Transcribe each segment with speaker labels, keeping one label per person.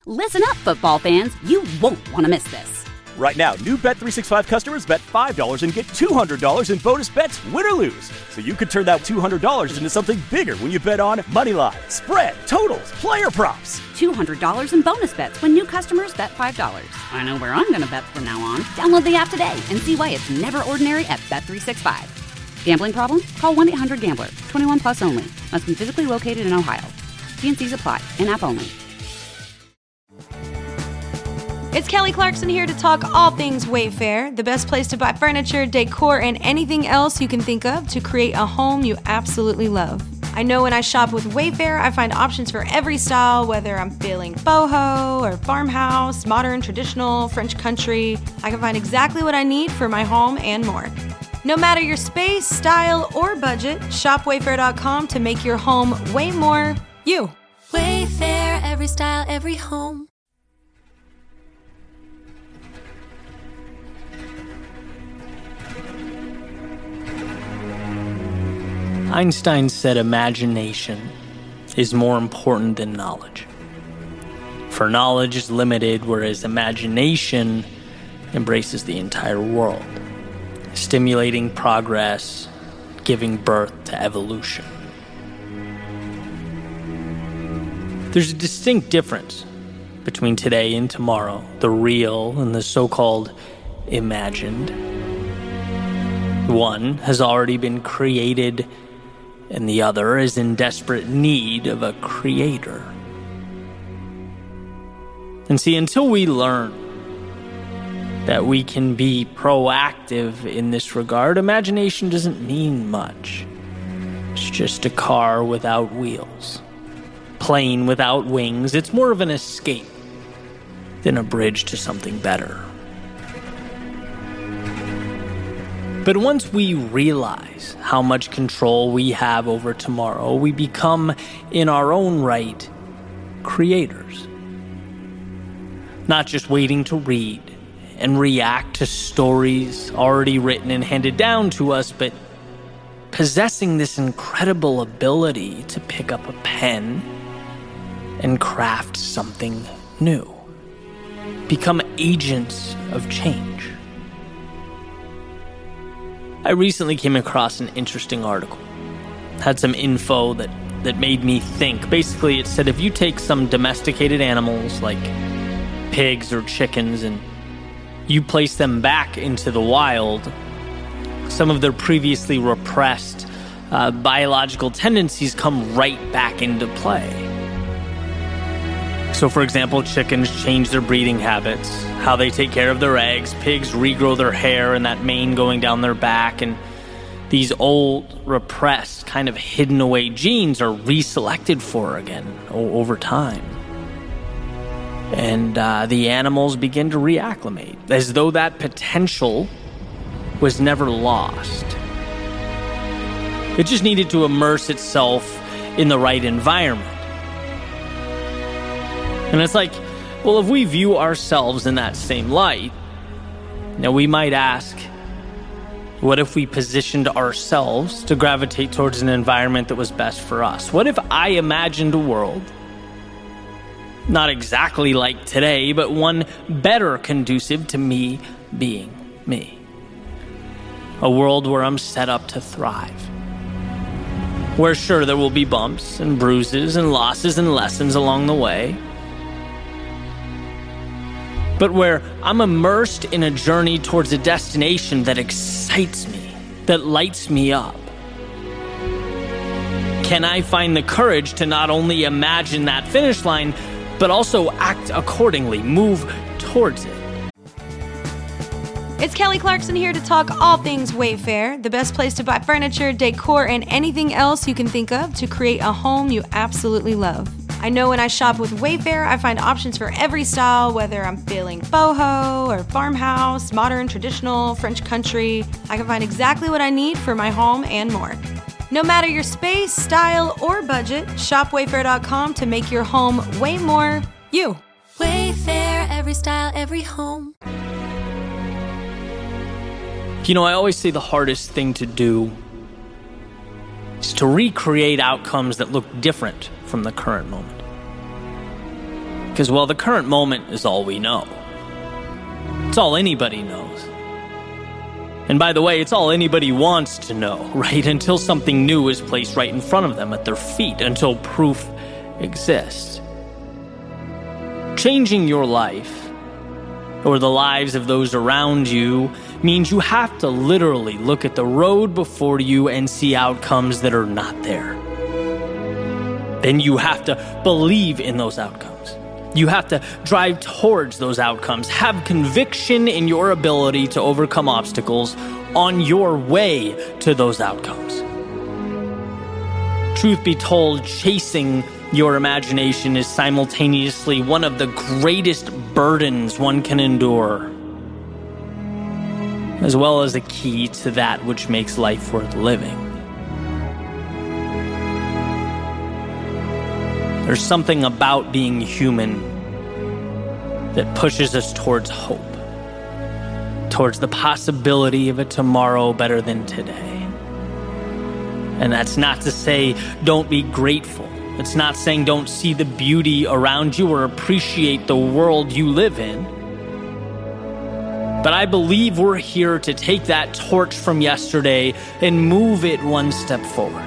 Speaker 1: Listen up, football fans. You won't want to miss this.
Speaker 2: Right now, new Bet365 customers bet $5 and get $200 in bonus bets, win or lose. So you could turn that $200 into something bigger when you bet on money line, spread, totals, player props.
Speaker 1: $200 in bonus bets when new customers bet $5. I know where I'm going to bet from now on. Download the app today and see why it's never ordinary at Bet365. Gambling problem? Call 1-800-GAMBLER. 21 plus only. Must be physically located in Ohio. T&Cs apply. In-app only.
Speaker 3: It's Kelly Clarkson here to talk all things Wayfair, the best place to buy furniture, decor, and anything else you can think of to create a home you absolutely love. I know when I shop with Wayfair, I find options for every style, whether I'm feeling boho or farmhouse, modern, traditional, French country. I can find exactly what I need for my home and more. No matter your space, style, or budget, shop Wayfair.com to make your home way more you.
Speaker 4: Wayfair, every style, every home.
Speaker 5: Einstein said imagination is more important than knowledge. For knowledge is limited, whereas imagination embraces the entire world, stimulating progress, giving birth to evolution. There's a distinct difference between today and tomorrow, the real and the so-called imagined. One has already been created, and the other is in desperate need of a creator. And see, until we learn that we can be proactive in this regard, imagination doesn't mean much. It's just a car without wheels, plane without wings. It's more of an escape than a bridge to something better. But once we realize how much control we have over tomorrow, we become, in our own right, creators. Not just waiting to read and react to stories already written and handed down to us, but possessing this incredible ability to pick up a pen and craft something new. Become agents of change. I recently came across an interesting article. Had some info that made me think. Basically, it said if you take some domesticated animals like pigs or chickens and you place them back into the wild, some of their previously repressed biological tendencies come right back into play. So, for example, chickens change their breeding habits, how they take care of their eggs. Pigs regrow their hair and that mane going down their back. And these old, repressed, kind of hidden away genes are reselected for again over time. And the animals begin to reacclimate, as though that potential was never lost. It just needed to immerse itself in the right environment. And it's like, well, if we view ourselves in that same light, now we might ask, what if we positioned ourselves to gravitate towards an environment that was best for us? What if I imagined a world, not exactly like today, but one better conducive to me being me? A world where I'm set up to thrive. Where sure, there will be bumps and bruises and losses and lessons along the way, but where I'm immersed in a journey towards a destination that excites me, that lights me up. Can I find the courage to not only imagine that finish line, but also act accordingly, move towards it?
Speaker 3: It's Kelly Clarkson here to talk all things Wayfair, the best place to buy furniture, decor, and anything else you can think of to create a home you absolutely love. I know when I shop with Wayfair, I find options for every style, whether I'm feeling boho or farmhouse, modern, traditional, French country. I can find exactly what I need for my home and more. No matter your space, style, or budget, shop Wayfair.com to make your home way more you.
Speaker 4: Wayfair, every style, every home.
Speaker 5: You know, I always say the hardest thing to do is to recreate outcomes that look different from the current moment. Because, well, the current moment is all we know. It's all anybody knows. And by the way, it's all anybody wants to know, right? Until something new is placed right in front of them at their feet, until proof exists. Changing your life, or the lives of those around you, means you have to literally look at the road before you and see outcomes that are not there. Then you have to believe in those outcomes. You have to drive towards those outcomes. Have conviction in your ability to overcome obstacles on your way to those outcomes. Truth be told, chasing your imagination is simultaneously one of the greatest burdens one can endure, as well as a key to that which makes life worth living. There's something about being human that pushes us towards hope, towards the possibility of a tomorrow better than today. And that's not to say don't be grateful. It's not saying don't see the beauty around you or appreciate the world you live in. But I believe we're here to take that torch from yesterday and move it one step forward.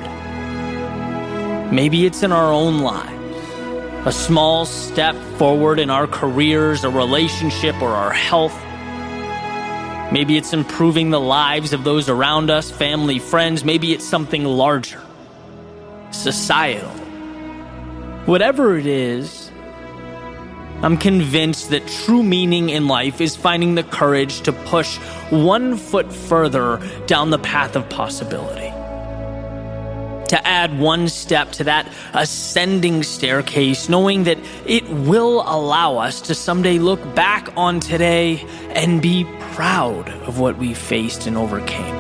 Speaker 5: Maybe it's in our own lives. A small step forward in our careers, a relationship, or our health. Maybe it's improving the lives of those around us, family, friends. Maybe it's something larger, societal. Whatever it is, I'm convinced that true meaning in life is finding the courage to push one foot further down the path of possibility. To add one step to that ascending staircase, knowing that it will allow us to someday look back on today and be proud of what we faced and overcame.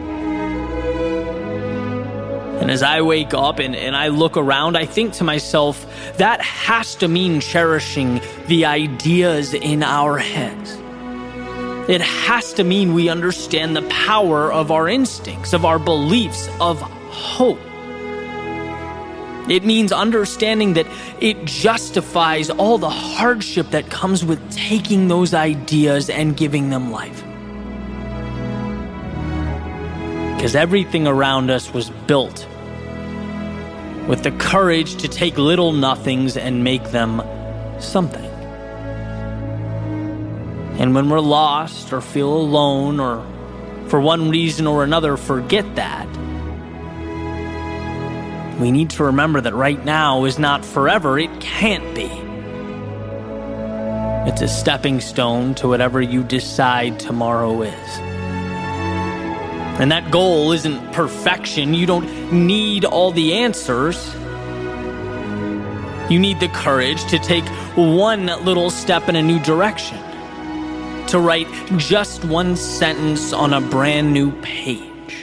Speaker 5: And as I wake up and I look around, I think to myself, that has to mean cherishing the ideas in our heads. It has to mean we understand the power of our instincts, of our beliefs, of hope. It means understanding that it justifies all the hardship that comes with taking those ideas and giving them life. Because everything around us was built with the courage to take little nothings and make them something. And when we're lost or feel alone or for one reason or another forget that, we need to remember that right now is not forever. It can't be. It's a stepping stone to whatever you decide tomorrow is. And that goal isn't perfection. You don't need all the answers. You need the courage to take one little step in a new direction, to write just one sentence on a brand new page.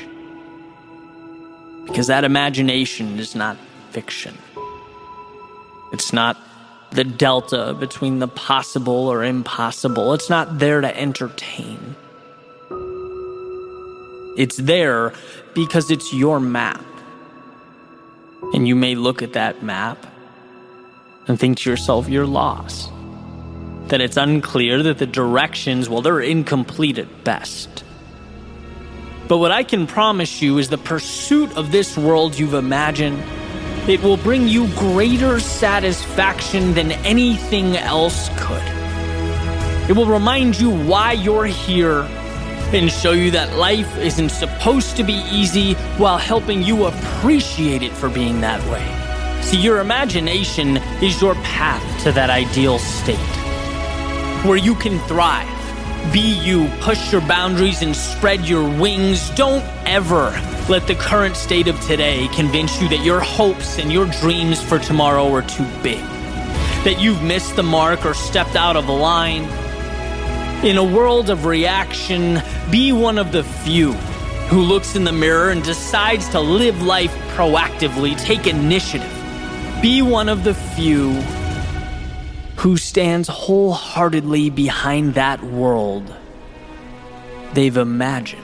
Speaker 5: Because that imagination is not fiction. It's not the delta between the possible or impossible. It's not there to entertain. It's there because it's your map. And you may look at that map and think to yourself, you're lost. That it's unclear, that the directions, well, they're incomplete at best. But what I can promise you is the pursuit of this world you've imagined, it will bring you greater satisfaction than anything else could. It will remind you why you're here and show you that life isn't supposed to be easy while helping you appreciate it for being that way. See, your imagination is your path to that ideal state where you can thrive. Be you, push your boundaries and spread your wings. Don't ever let the current state of today convince you that your hopes and your dreams for tomorrow are too big, that you've missed the mark or stepped out of line. In a world of reaction, be one of the few who looks in the mirror and decides to live life proactively, take initiative. Be one of the few who stands wholeheartedly behind that world they've imagined.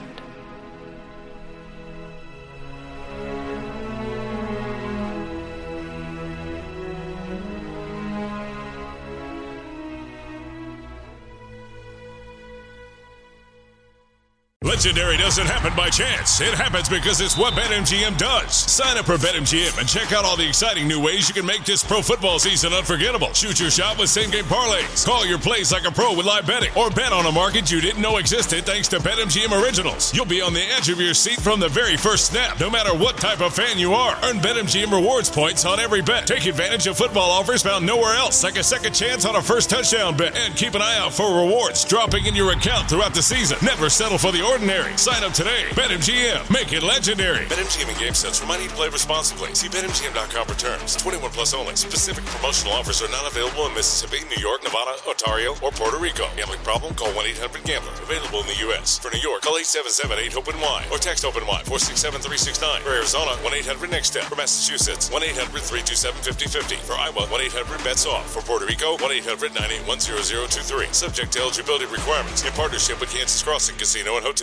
Speaker 6: Legendary doesn't happen by chance. It happens because it's what BetMGM does. Sign up for BetMGM and check out all the exciting new ways you can make this pro football season unforgettable. Shoot your shot with same-game parlays. Call your plays like a pro with live betting. Or bet on a market you didn't know existed thanks to BetMGM Originals. You'll be on the edge of your seat from the very first snap, no matter what type of fan you are. Earn BetMGM rewards points on every bet. Take advantage of football offers found nowhere else, like a second chance on a first touchdown bet. And keep an eye out for rewards dropping in your account throughout the season. Never settle for the ordinary. Sign up today. BetMGM. Make it legendary. BetMGM and GameSense remind you to play responsibly. See BetMGM.com for terms. 21 plus only. Specific promotional offers are not available in Mississippi, New York, Nevada, Ontario, or Puerto Rico. Gambling problem? Call 1-800-GAMBLER. Available in the U.S. For New York, call 877-8-HOPE-NY or text OPEN-Y 467-369. For Arizona, 1-800-NEXT-STEP. For Massachusetts, 1-800-327-5050. For Iowa, 1-800-BETS-OFF. For Puerto Rico, 1-800-981-0023. Subject to eligibility requirements. In partnership with Kansas Crossing Casino and Hotel.